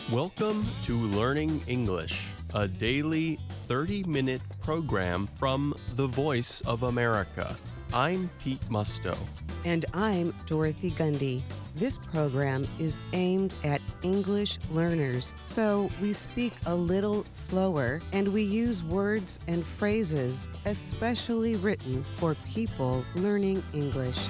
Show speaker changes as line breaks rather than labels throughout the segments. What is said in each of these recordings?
Welcome to Learning English, a daily 30-minute program from the Voice of America. I'm Pete Musto.
And I'm Dorothy Gundy. This program is aimed at English learners, so we speak a little slower and we use words and phrases especially written for people learning English.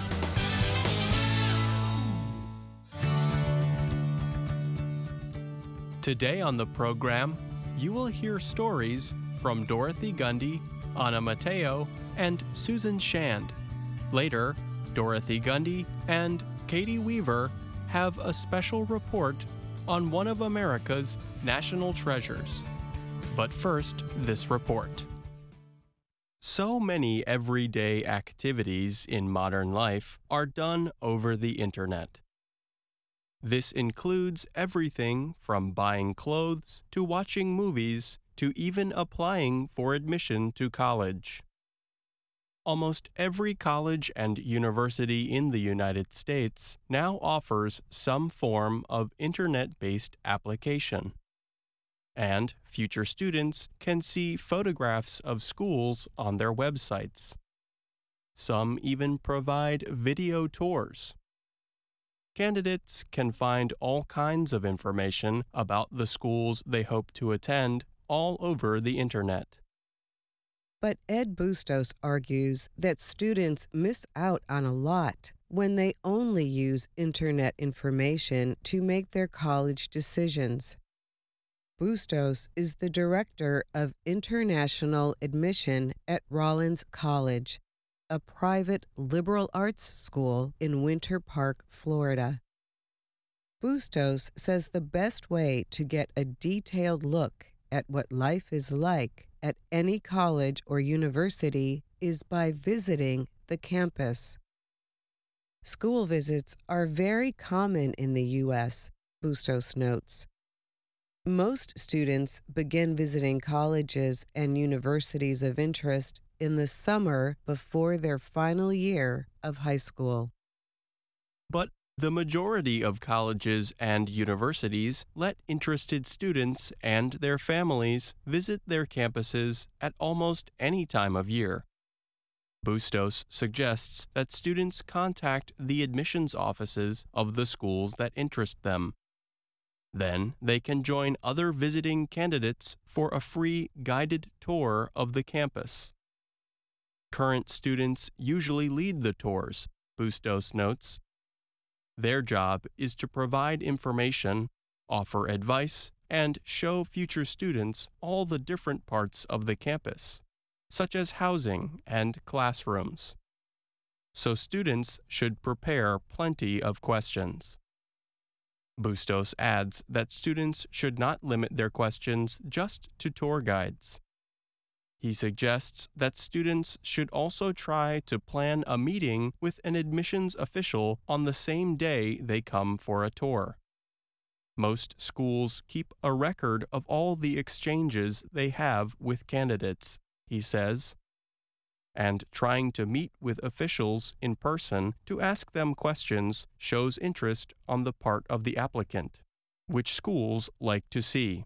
Today on the program, you will hear stories from Dorothy Gundy, Anna Mateo, and Susan Shand. Later, Dorothy Gundy and Katie Weaver have a special report on one of America's national treasures. But first, this report. So many everyday activities in modern life are done over the internet. This includes everything from buying clothes to watching movies to even applying for admission to college. Almost every college and university in the United States now offers some form of internet-based application. And future students can see photographs of schools on their websites. Some even provide video tours. Candidates can find all kinds of information about the schools they hope to attend all over the internet.
But Ed Bustos argues that students miss out on a lot when they only use internet information to make their college decisions. Bustos is the director of international admission at Rollins College, a private liberal arts school in Winter Park, Florida. Bustos says the best way to get a detailed look at what life is like at any college or university is by visiting the campus. School visits are very common in the U.S., Bustos notes. Most students begin visiting colleges and universities of interest in the summer before their final year of high school.
But the majority of colleges and universities let interested students and their families visit their campuses at almost any time of year. Bustos suggests that students contact the admissions offices of the schools that interest them. Then they can join other visiting candidates for a free guided tour of the campus. Current students usually lead the tours, Bustos notes. Their job is to provide information, offer advice, and show future students all the different parts of the campus, such as housing and classrooms. So students should prepare plenty of questions. Bustos adds that students should not limit their questions just to tour guides. He suggests that students should also try to plan a meeting with an admissions official on the same day they come for a tour. Most schools keep a record of all the exchanges they have with candidates, he says. And trying to meet with officials in person to ask them questions shows interest on the part of the applicant, which schools like to see.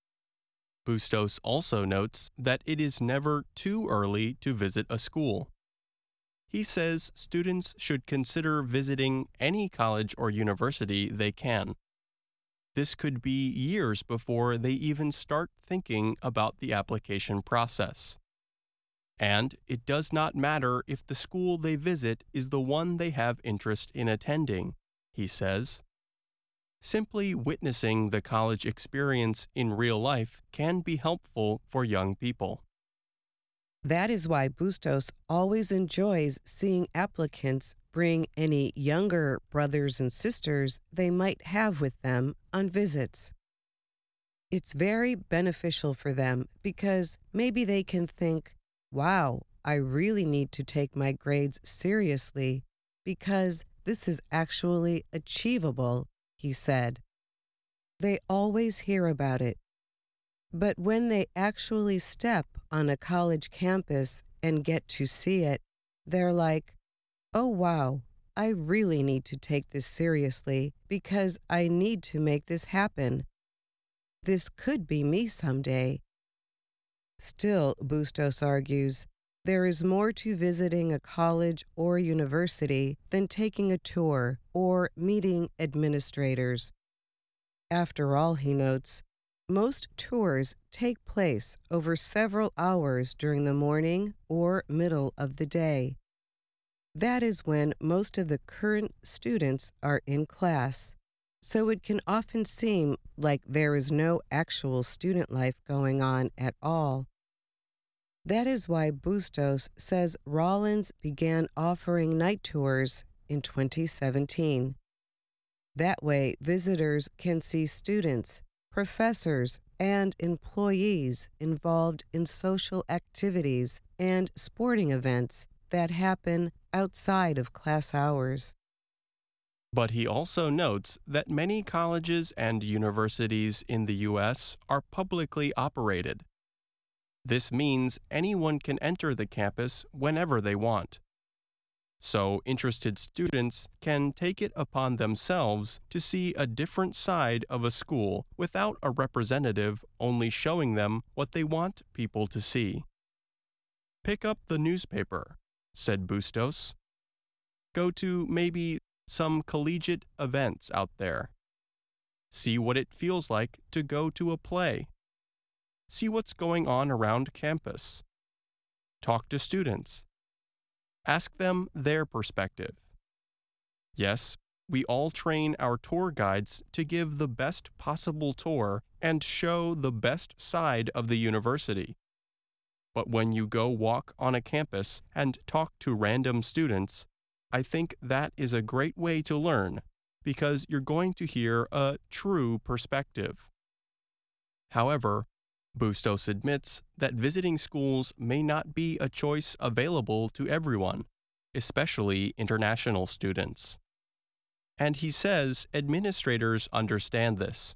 Bustos also notes that it is never too early to visit a school. He says students should consider visiting any college or university they can. This could be years before they even start thinking about the application process. And it does not matter if the school they visit is the one they have interest in attending, he says. Simply witnessing the college experience in real life can be helpful for young people.
That is why Bustos always enjoys seeing applicants bring any younger brothers and sisters they might have with them on visits. It's very beneficial for them because maybe they can think, wow, I really need to take my grades seriously because this is actually achievable, he said. They always hear about it. But when they actually step on a college campus and get to see it, they're like, oh wow, I really need to take this seriously because I need to make this happen. This could be me someday. Still, Bustos argues, there is more to visiting a college or university than taking a tour or meeting administrators. After all, he notes, most tours take place over several hours during the morning or middle of the day. That is when most of the current students are in class, so it can often seem like there is no actual student life going on at all. That is why Bustos says Rollins began offering night tours in 2017. That way, visitors can see students, professors, and employees involved in social activities and sporting events that happen outside of class hours.
But he also notes that many colleges and universities in the U.S. are publicly operated. This means anyone can enter the campus whenever they want. So interested students can take it upon themselves to see a different side of a school without a representative only showing them what they want people to see. Pick up the newspaper, said Bustos. Go to maybe some collegiate events out there. See what it feels like to go to a play. See what's going on around campus. Talk to students. Ask them their perspective. Yes, we all train our tour guides to give the best possible tour and show the best side of the university. But when you go walk on a campus and talk to random students, I think that is a great way to learn because you're going to hear a true perspective. However, Bustos admits that visiting schools may not be a choice available to everyone, especially international students. And he says administrators understand this.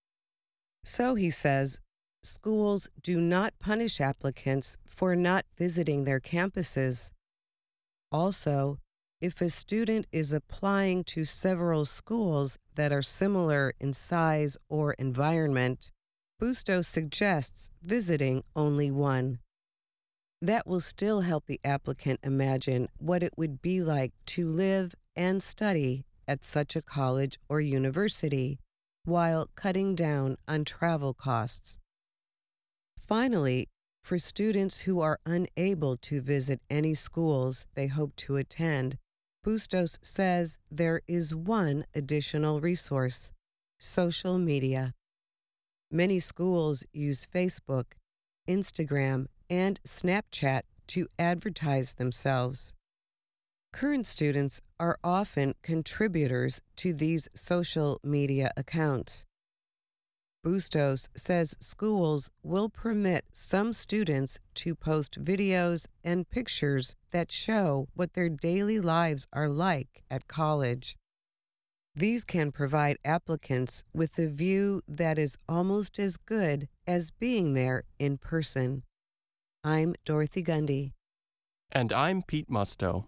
So he says, schools do not punish applicants for not visiting their campuses. Also, if a student is applying to several schools that are similar in size or environment, Bustos suggests visiting only one. That will still help the applicant imagine what it would be like to live and study at such a college or university, while cutting down on travel costs. Finally, for students who are unable to visit any schools they hope to attend, Bustos says there is one additional resource: social media. Many schools use Facebook, Instagram, and Snapchat to advertise themselves. Current students are often contributors to these social media accounts. Bustos says schools will permit some students to post videos and pictures that show what their daily lives are like at college. These can provide applicants with a view that is almost as good as being there in person. I'm Dorothy Gundy.
And I'm Pete Musto.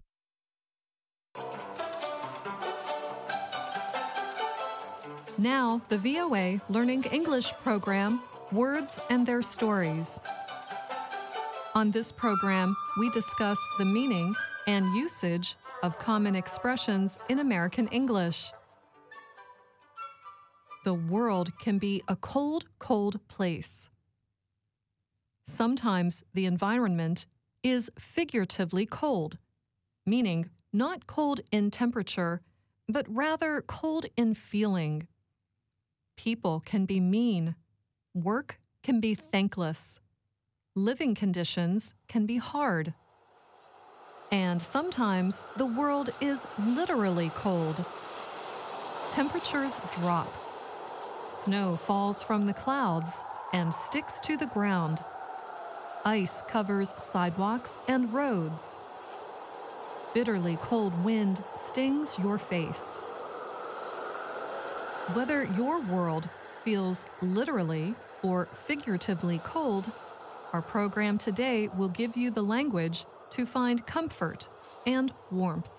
Now, the VOA Learning English program, Words and Their Stories. On this program, we discuss the meaning and usage of common expressions in American English. The world can be a cold, cold place. Sometimes the environment is figuratively cold, meaning not cold in temperature, but rather cold in feeling. People can be mean. Work can be thankless. Living conditions can be hard. And sometimes the world is literally cold. Temperatures drop. Snow falls from the clouds and sticks to the ground. Ice covers sidewalks and roads. Bitterly cold wind stings your face. Whether your world feels literally or figuratively cold, our program today will give you the language to find comfort and warmth.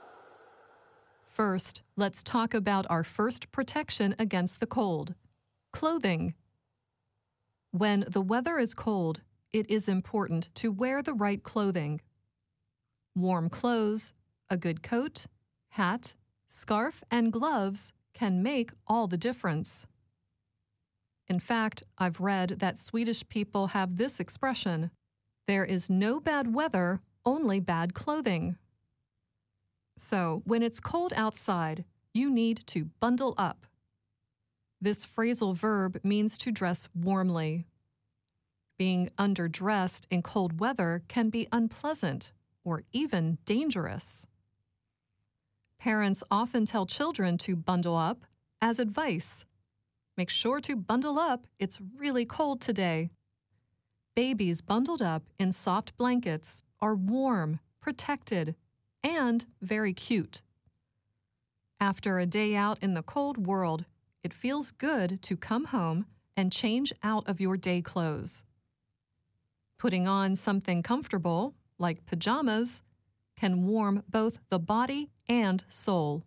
First, let's talk about our first protection against the cold: clothing. When the weather is cold, it is important to wear the right clothing. Warm clothes, a good coat, hat, scarf, and gloves can make all the difference. In fact, I've read that Swedish people have this expression: there is no bad weather, only bad clothing. So, when it's cold outside, you need to bundle up. This phrasal verb means to dress warmly. Being underdressed in cold weather can be unpleasant or even dangerous. Parents often tell children to bundle up as advice. Make sure to bundle up, it's really cold today. Babies bundled up in soft blankets are warm, protected, and very cute. After a day out in the cold world, it feels good to come home and change out of your day clothes. Putting on something comfortable, like pajamas, can warm both the body and soul.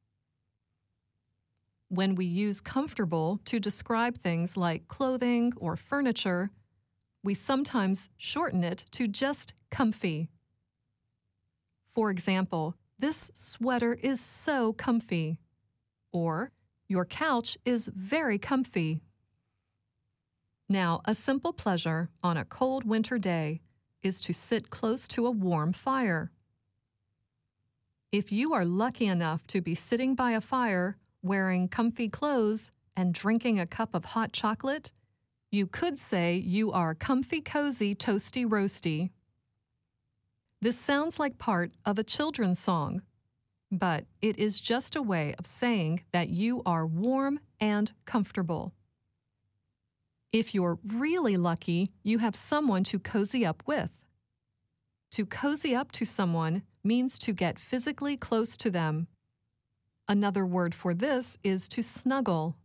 When we use comfortable to describe things like clothing or furniture, we sometimes shorten it to just comfy. For example, this sweater is so comfy, or your couch is very comfy. Now, a simple pleasure on a cold winter day is to sit close to a warm fire. If you are lucky enough to be sitting by a fire, wearing comfy clothes, and drinking a cup of hot chocolate, you could say you are comfy, cozy, toasty, roasty. This sounds like part of a children's song, but it is just a way of saying that you are warm and comfortable. If you're really lucky, you have someone to cozy up with. To cozy up to someone means to get physically close to them. Another word for this is to snuggle.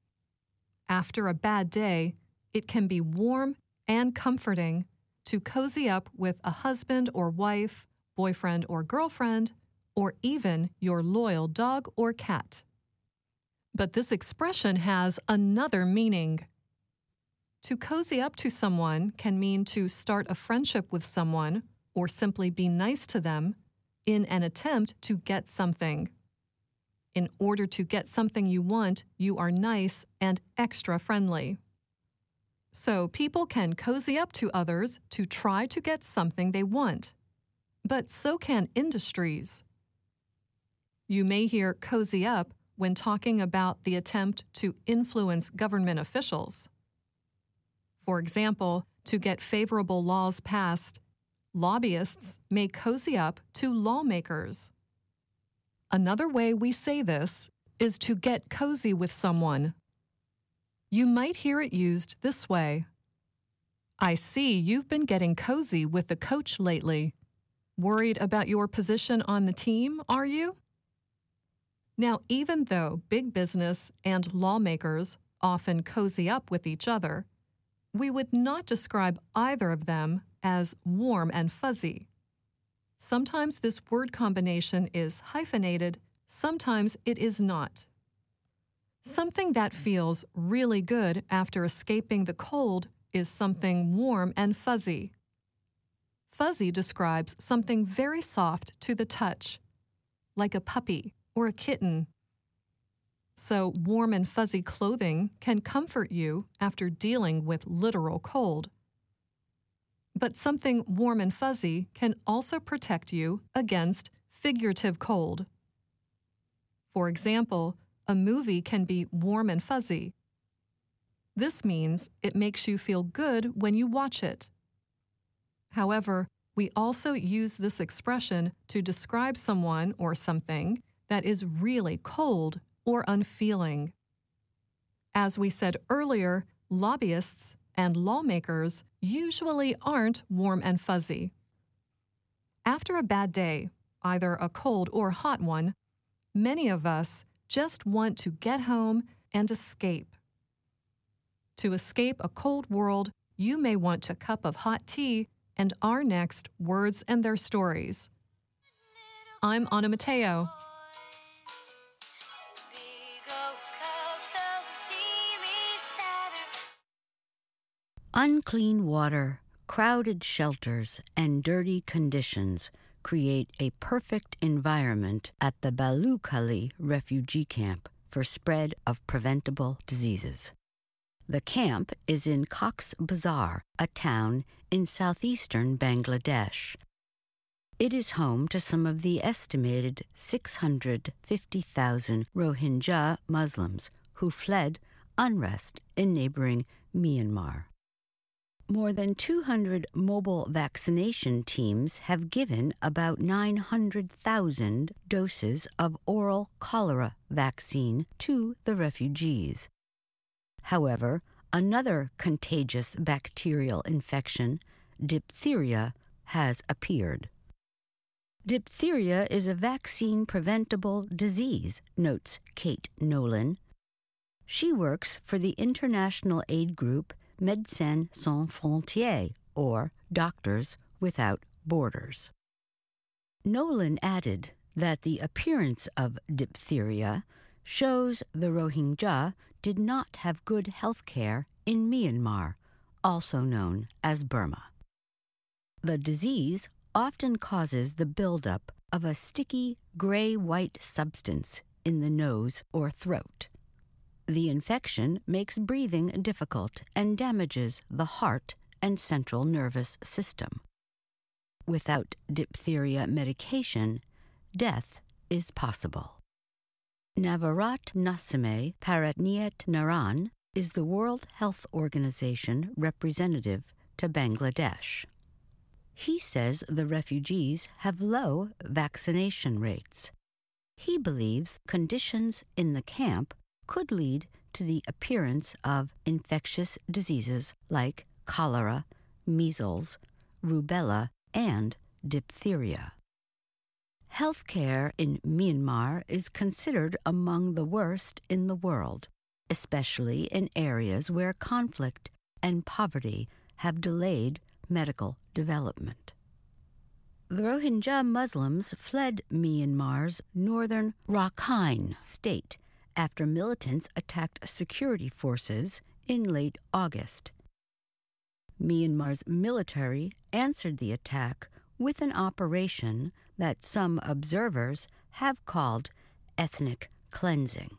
After a bad day, it can be warm and comforting to cozy up with a husband or wife, boyfriend or girlfriend, or even your loyal dog or cat. But this expression has another meaning. To cozy up to someone can mean to start a friendship with someone or simply be nice to them in an attempt to get something. In order to get something you want, you are nice and extra friendly. So people can cozy up to others to try to get something they want. But so can industries. You may hear cozy up when talking about the attempt to influence government officials. For example, to get favorable laws passed, lobbyists may cozy up to lawmakers. Another way we say this is to get cozy with someone. You might hear it used this way: I see you've been getting cozy with the coach lately. Worried about your position on the team, are you? Now, even though big business and lawmakers often cozy up with each other, we would not describe either of them as warm and fuzzy. Sometimes this word combination is hyphenated, sometimes it is not. Something that feels really good after escaping the cold is something warm and fuzzy. Fuzzy describes something very soft to the touch, like a puppy or a kitten. So warm and fuzzy clothing can comfort you after dealing with literal cold. But something warm and fuzzy can also protect you against figurative cold. For example, a movie can be warm and fuzzy. This means it makes you feel good when you watch it. However, we also use this expression to describe someone or something that is really cold or unfeeling. As we said earlier, lobbyists and lawmakers usually aren't warm and fuzzy. After a bad day, either a cold or hot one, many of us just want to get home and escape. To escape a cold world, you may want a cup of hot tea and our next Words and Their Stories. I'm Anna Mateo.
Big old cups of steamy Unclean water, crowded shelters, and dirty conditions create a perfect environment at the Balukhali refugee camp for spread of preventable diseases. The camp is in Cox's Bazar, a town in southeastern Bangladesh. It is home to some of the estimated 650,000 Rohingya Muslims who fled unrest in neighboring Myanmar. More than 200 mobile vaccination teams have given about 900,000 doses of oral cholera vaccine to the refugees. However, another contagious bacterial infection, diphtheria, has appeared. Diphtheria is a vaccine-preventable disease, notes Kate Nolan. She works for the international aid group Médecins Sans Frontières, or Doctors Without Borders. Nolan added that the appearance of diphtheria shows the Rohingya did not have good health care in Myanmar, also known as Burma. The disease often causes the buildup of a sticky gray-white substance in the nose or throat. The infection makes breathing difficult and damages the heart and central nervous system. Without diphtheria medication, death is possible. Navarat Nasime Paratniat Naran is the World Health Organization representative to Bangladesh. He says the refugees have low vaccination rates. He believes conditions in the camp could lead to the appearance of infectious diseases like cholera, measles, rubella, and diphtheria. Healthcare in Myanmar is considered among the worst in the world, especially in areas where conflict and poverty have delayed medical development. The Rohingya Muslims fled Myanmar's northern Rakhine state after militants attacked security forces in late August. Myanmar's military answered the attack with an operation that some observers have called ethnic cleansing.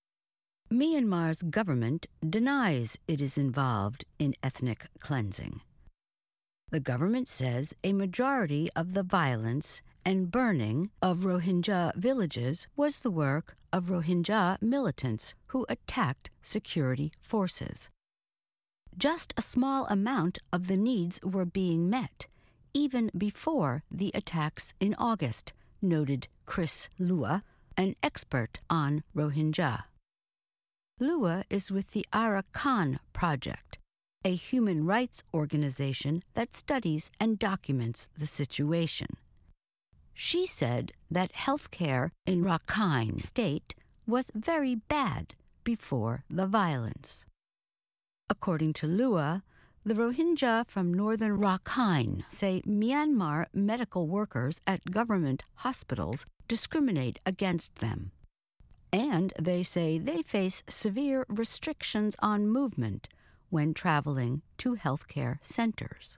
Myanmar's government denies it is involved in ethnic cleansing. The government says a majority of the violence and burning of Rohingya villages was the work of Rohingya militants who attacked security forces. Just a small amount of the needs were being met, even before the attacks in August, noted Chris Lua, an expert on Rohingya. Lua is with the Arakan Project, a human rights organization that studies and documents the situation. She said that health care in Rakhine State was very bad before the violence. According to Lua, the Rohingya from northern Rakhine say Myanmar medical workers at government hospitals discriminate against them. And they say they face severe restrictions on movement when traveling to healthcare centers.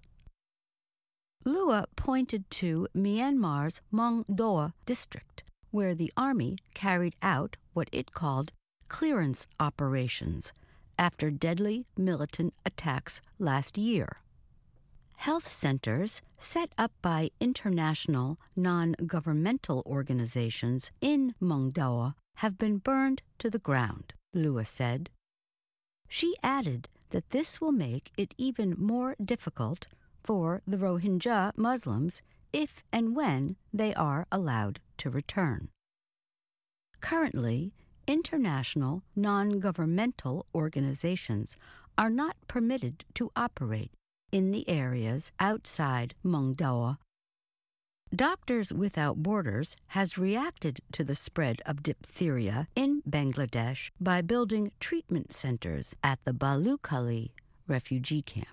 Lua pointed to Myanmar's Mongdoa district, where the army carried out what it called clearance operations after deadly militant attacks last year. Health centers set up by international non-governmental organizations in Mongdoa have been burned to the ground, Lua said. She added that this will make it even more difficult for the Rohingya Muslims if and when they are allowed to return. Currently, international non-governmental organizations are not permitted to operate in the areas outside Mongdoa. Doctors Without Borders has reacted to the spread of diphtheria in Bangladesh by building treatment centers at the Balukhali refugee camp.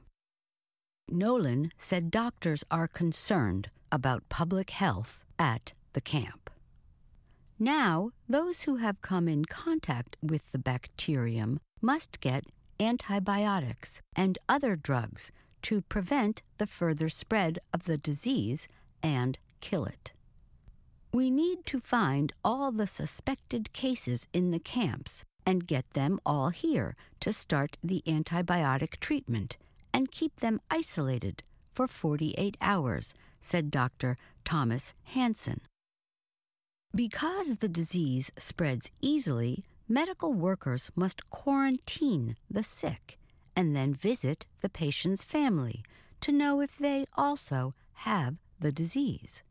Nolan said doctors are concerned about public health at the camp. Now, those who have come in contact with the bacterium must get antibiotics and other drugs to prevent the further spread of the disease and kill it. We need to find all the suspected cases in the camps and get them all here to start the antibiotic treatment and keep them isolated for 48 hours, said Dr. Thomas Hansen. Because the disease spreads easily, medical workers must quarantine the sick and then visit the patient's family to know if they also have the disease.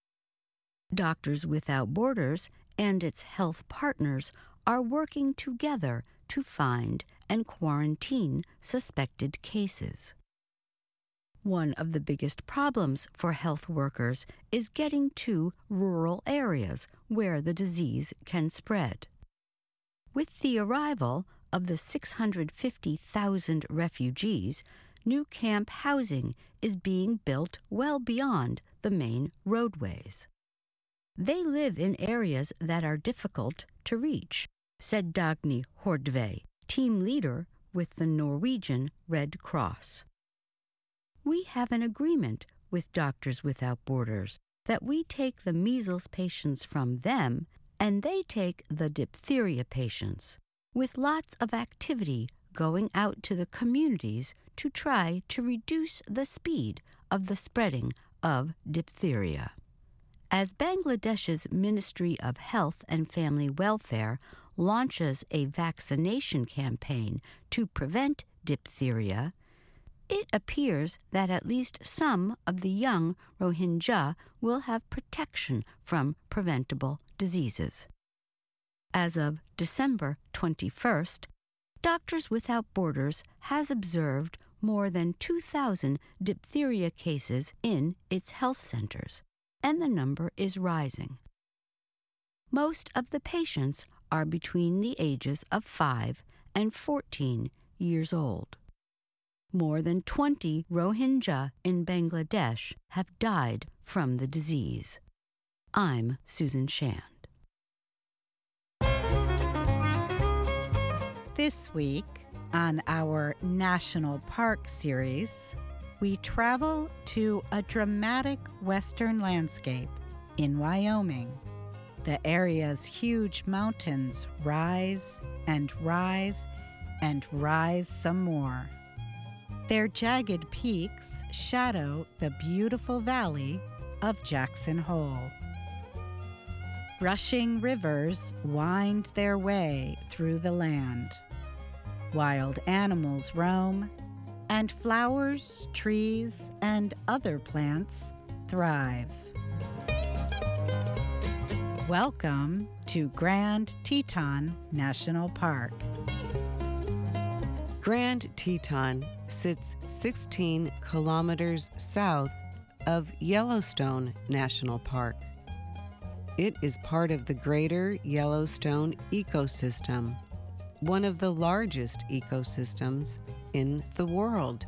Doctors Without Borders and its health partners are working together to find and quarantine suspected cases. One of the biggest problems for health workers is getting to rural areas where the disease can spread. With the arrival of the 650,000 refugees, new camp housing is being built well beyond the main roadways. They live in areas that are difficult to reach, said Dagny Hordve, team leader with the Norwegian Red Cross. We have an agreement with Doctors Without Borders that we take the measles patients from them and they take the diphtheria patients, with lots of activity going out to the communities to try to reduce the speed of the spreading of diphtheria. As Bangladesh's Ministry of Health and Family Welfare launches a vaccination campaign to prevent diphtheria, it appears that at least some of the young Rohingya will have protection from preventable diseases. As of December 21st, Doctors Without Borders has observed more than 2,000 diphtheria cases in its health centers, and the number is rising. Most of the patients are between the ages of 5 and 14 years old. More than 20 Rohingya in Bangladesh have died from the disease. I'm Susan Shand.
This week, on our National Park series, we travel to a dramatic western landscape in Wyoming. The area's huge mountains rise and rise and rise some more. Their jagged peaks shadow the beautiful valley of Jackson Hole. Rushing rivers wind their way through the land. Wild animals roam, and flowers, trees, and other plants thrive. Welcome to Grand Teton National Park.
Grand Teton sits 16 kilometers south of Yellowstone National Park. It is part of the Greater Yellowstone ecosystem, one of the largest ecosystems in the world.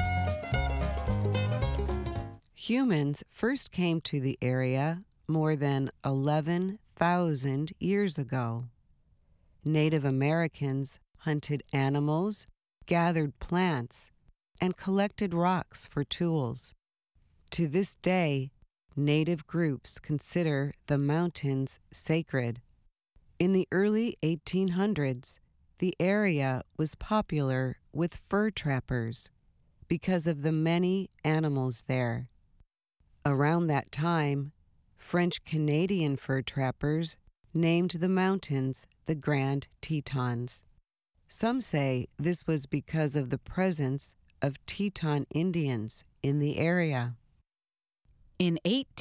Humans first came to the area more than 11,000 years ago. Native Americans hunted animals, gathered plants, and collected rocks for tools. To this day, Native groups consider the mountains sacred. In the early 1800s, the area was popular with fur trappers because of the many animals there. Around that time, French-Canadian fur trappers named the mountains the Grand Tetons. Some say this was because of the presence of Teton Indians in the area.
In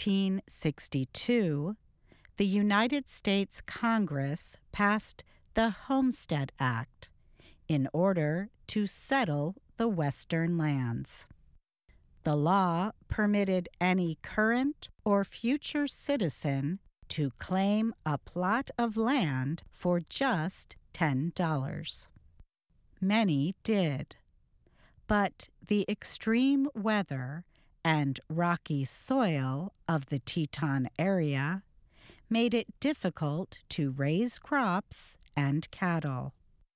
1862, the United States Congress passed the Homestead Act in order to settle the western lands. The law permitted any current or future citizen to claim a plot of land for just $10. Many did, but the extreme weather and rocky soil of the Teton area made it difficult to raise crops and cattle.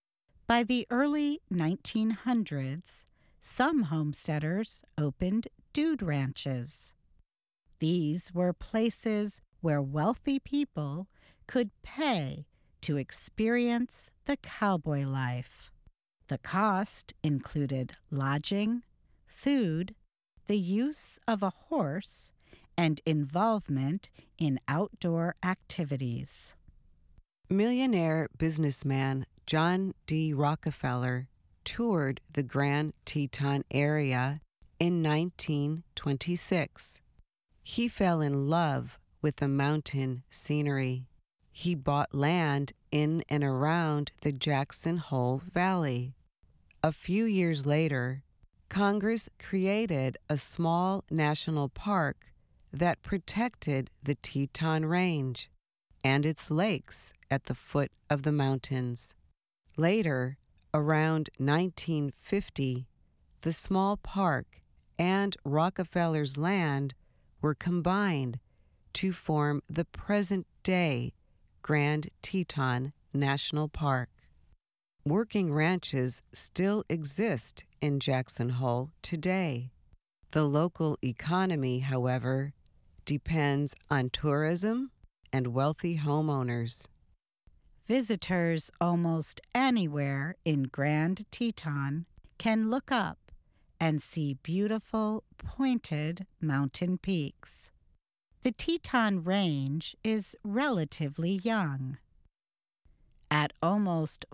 By the early 1900s, some homesteaders opened dude ranches. These were places where wealthy people could pay to experience the cowboy life. The cost included lodging, food, the use of a horse, and involvement in outdoor activities.
Millionaire businessman John D. Rockefeller toured the Grand Teton area in 1926. He fell in love with the mountain scenery. He bought land in and around the Jackson Hole Valley. A few years later, Congress created a small national park that protected the Teton Range and its lakes at the foot of the mountains. Later, around 1950, the small park and Rockefeller's land were combined to form the present-day Grand Teton National Park. Working ranches still exist in Jackson Hole today. The local economy, however, depends on tourism and wealthy homeowners.
Visitors almost anywhere in Grand Teton can look up and see beautiful, pointed mountain peaks. The Teton Range is relatively young. At almost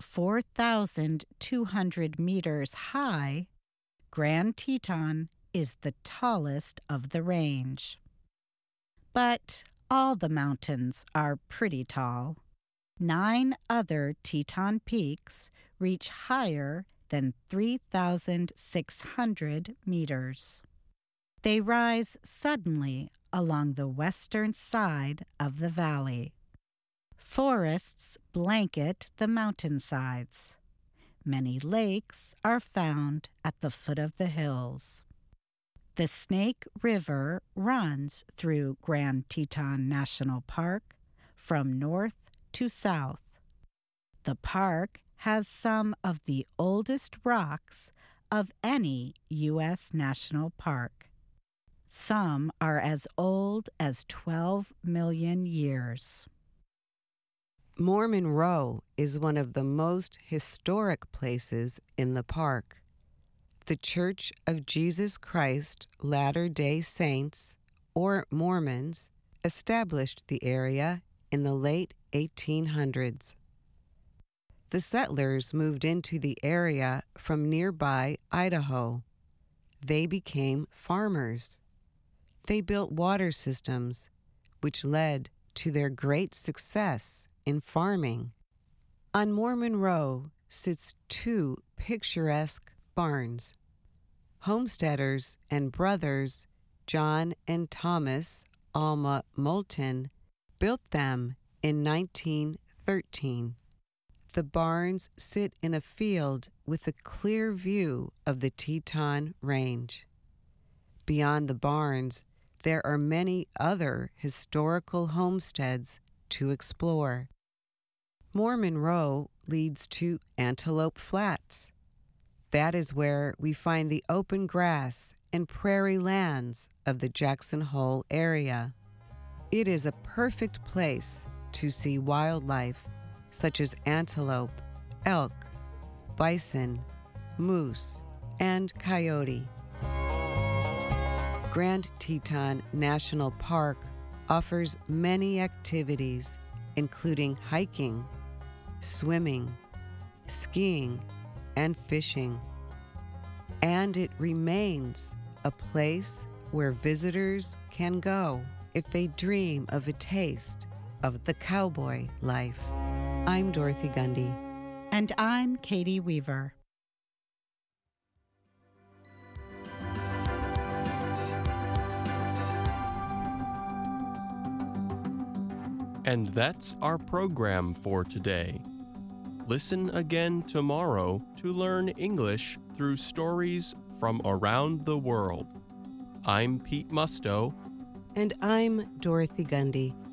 4,200 meters high, Grand Teton is the tallest of the range. But all the mountains are pretty tall. 9 other Teton peaks reach higher than 3,600 meters. They rise suddenly along the western side of the valley. Forests blanket the mountainsides. Many lakes are found at the foot of the hills. The Snake River runs through Grand Teton National Park from north to south. The park has some of the oldest rocks of any U.S. national park. Some are as old as 12 million years.
Mormon Row is one of the most historic places in the park. The Church of Jesus Christ Latter-day Saints, or Mormons, established the area in the late 1800s. The settlers moved into the area from nearby Idaho. They became farmers. They built water systems, which led to their great success in farming. On Mormon Row sits 2 picturesque barns. Homesteaders and brothers John and Thomas Alma Moulton built them in 1913. The barns sit in a field with a clear view of the Teton Range. Beyond the barns, there are many other historical homesteads to explore. Mormon Row leads to Antelope Flats. That is where we find the open grass and prairie lands of the Jackson Hole area. It is a perfect place to see wildlife such as antelope, elk, bison, moose, and coyote. Grand Teton National Park offers many activities, including hiking, swimming, skiing, and fishing. And it remains a place where visitors can go if they dream of a taste of the cowboy life. I'm Dorothy Gundy.
And I'm Katie Weaver.
And that's our program for today. Listen again tomorrow to learn English through stories from around the world. I'm Pete Musto.
And I'm Dorothy Gundy.